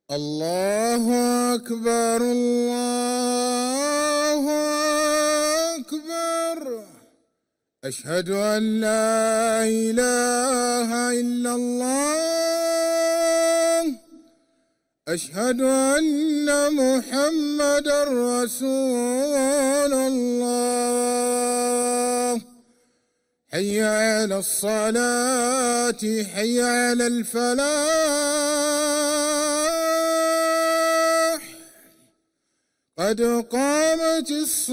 الله أكبر الله أكبر. أشهد أن لا إله إلا الله. أشهد أن محمدًا رسول الله. حي على الصلاة حي على الفلاح. قد قامت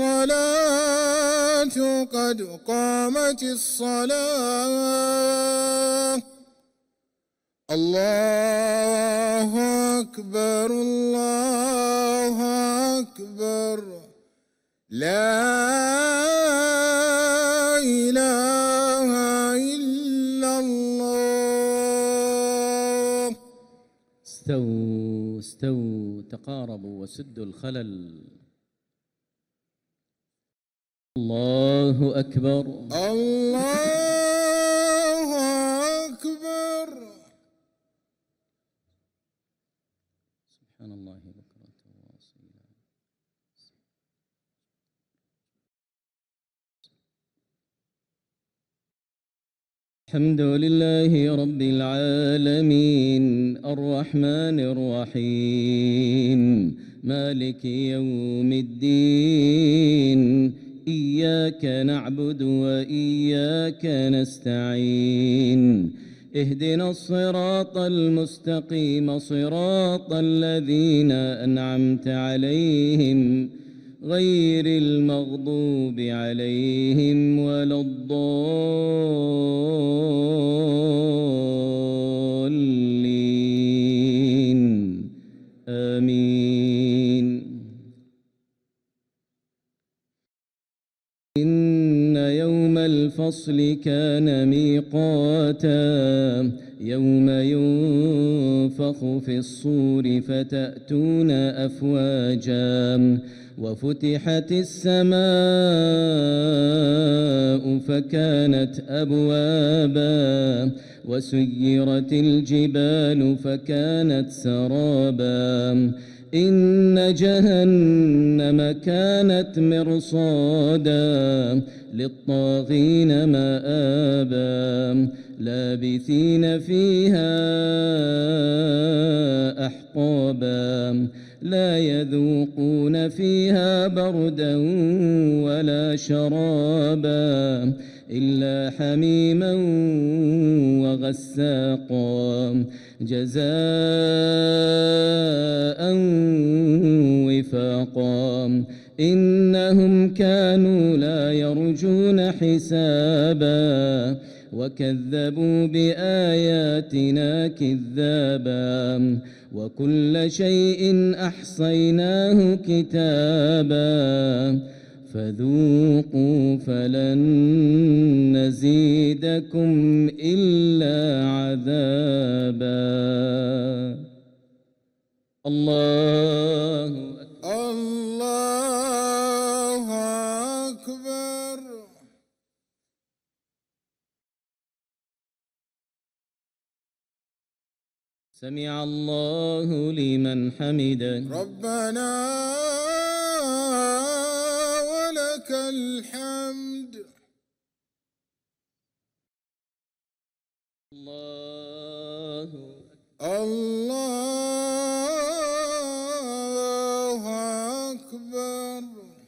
الصلاة قد قامت الصلاة. الله أكبر الله أكبر. لا إله إلا الله. استووا استووا تقاربوا وسدوا الخلل. الله أكبر الله أكبر. سبحان الله بكرة وأصيلا. الحمد لله رب العالمين الرحمن الرحيم مالك يوم الدين. إياك نعبد وإياك نستعين. اهدنا الصراط المستقيم صراط الذين أنعمت عليهم غير المغضوب عليهم ولا الضالين. آمين. إن يوم الفصل كان ميقاتا. يوم ينفخ في الصور فتأتون أفواجا. وفتحت السماء فكانت أبوابا. وسيرت الجبال فكانت سرابا. إن جهنم كانت مرصادا للطاغين مآبا. لابثين فيها أحقابا. لا يذوقون فيها بردا ولا شرابا إلا حميما وغساقا جزاء وفاقا. إنهم كانوا لا يرجون حسابا وكذبوا بآياتنا كذابا. وكل شيء أحصيناه كتابا. فذوقوا فلن نزيدكم إلا عذابا. الله الله أكبر. سمع الله لمن حمده. ربنا ولك الحمد. الله الله أكبر.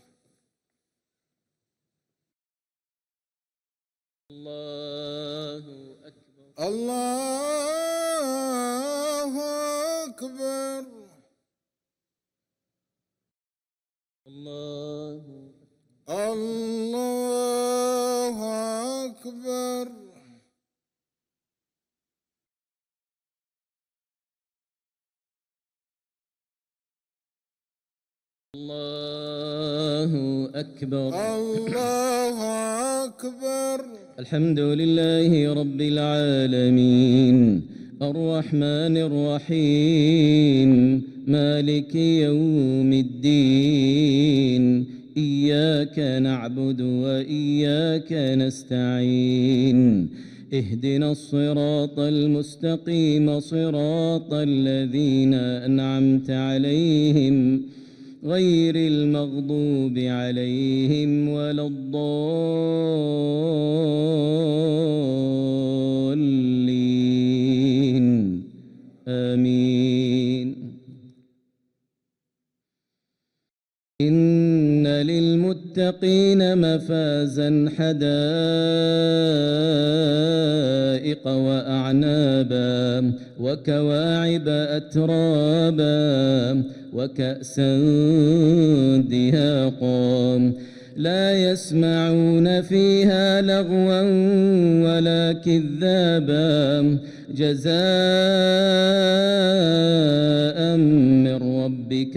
الله أكبر. الله أكبر. الله الله أكبر. الله أكبر. الله أكبر. الحمد لله رب العالمين الرحمن الرحيم مالك يوم الدين. إياك نعبد وإياك نستعين. اهدنا الصراط المستقيم صراط الذين أنعمت عليهم غير المغضوب عليهم ولا الضالين آمين. إن للمتقين مفازا حدائق وأعنابا وكواعب أترابا وكأسا دهاقا لا يسمعون فيها لغوا ولا كذابا جزاء من ربك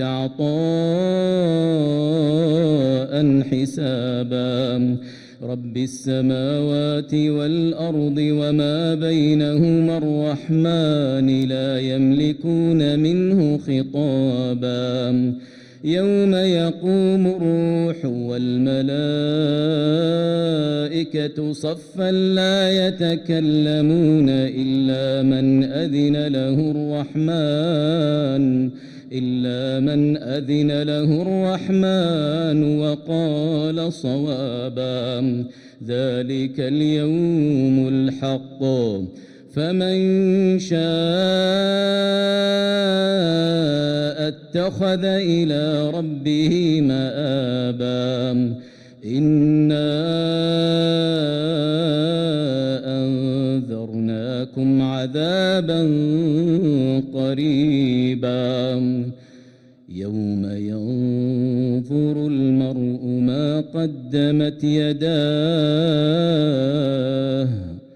عطاء حسابا رب السماوات والأرض وما بينهما الرحمن لا يملكون منه خطابا يوم يقوم الروح والملائكة صفا لا يتكلمون إلا من أذن له الرحمن وقال صوابا ذلك اليوم الحق فمن شاء اتخذ إلى ربه مآبا إنا أنذرناكم عذابا قريبا يوم ينظر المرء ما قدمت يداه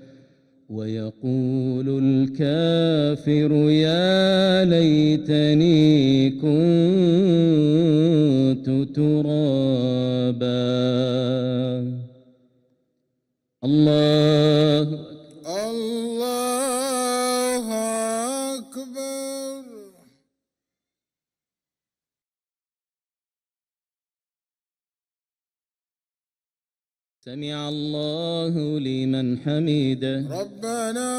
ويقول الكافر يا ليتني كنت ترابا. الله الله أكبر. سمع الله لمن حمده ربنا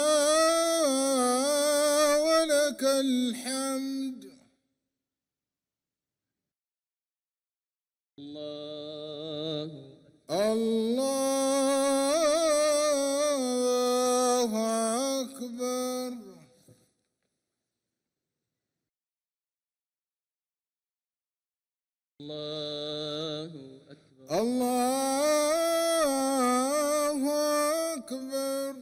ولك الحمد. الله الله أكبر. الله أكبر. الله أكبر.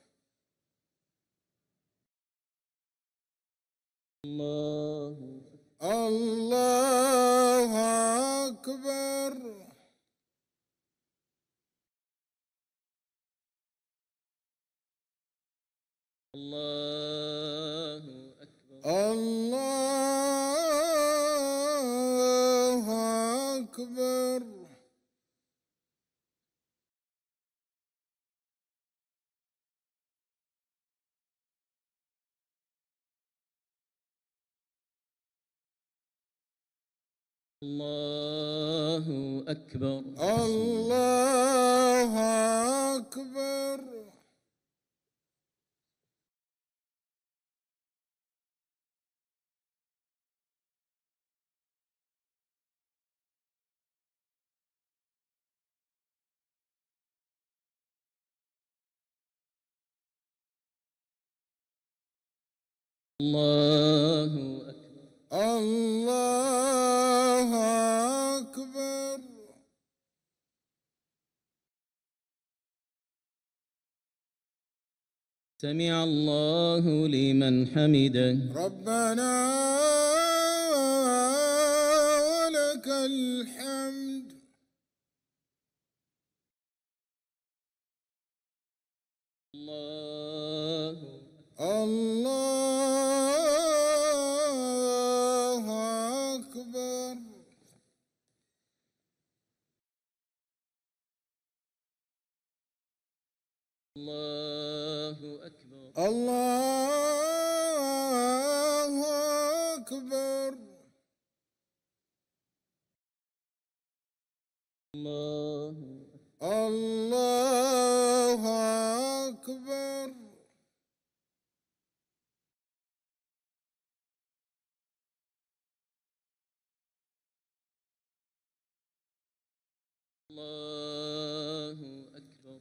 الله الله أكبر. الله أكبر. الله أكبر. الله أكبر. الله أكبر. الله أكبر. الله أكبر. سمع الله لمن حمده ربنا ولك الحمد. الله الله أكبر. الله أكبر. الله أكبر. الله الله أكبر. الله أكبر.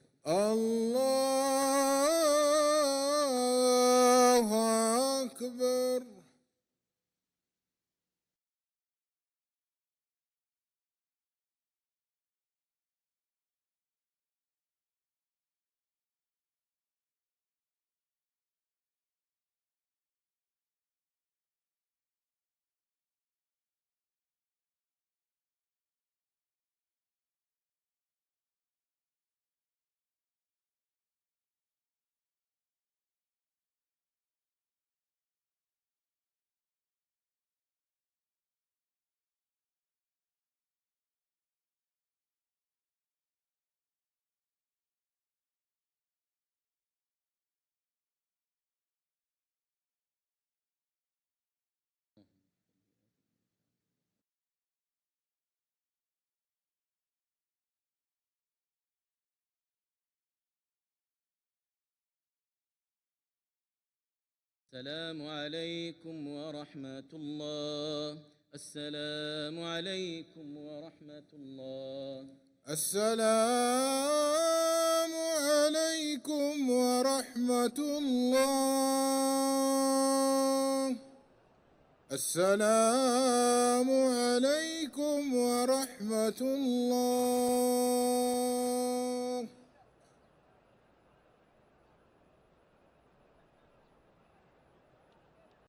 الله أكبر. السلام عليكم ورحمة الله. السلام عليكم ورحمة الله. السلام عليكم ورحمة الله. السلام عليكم ورحمة الله.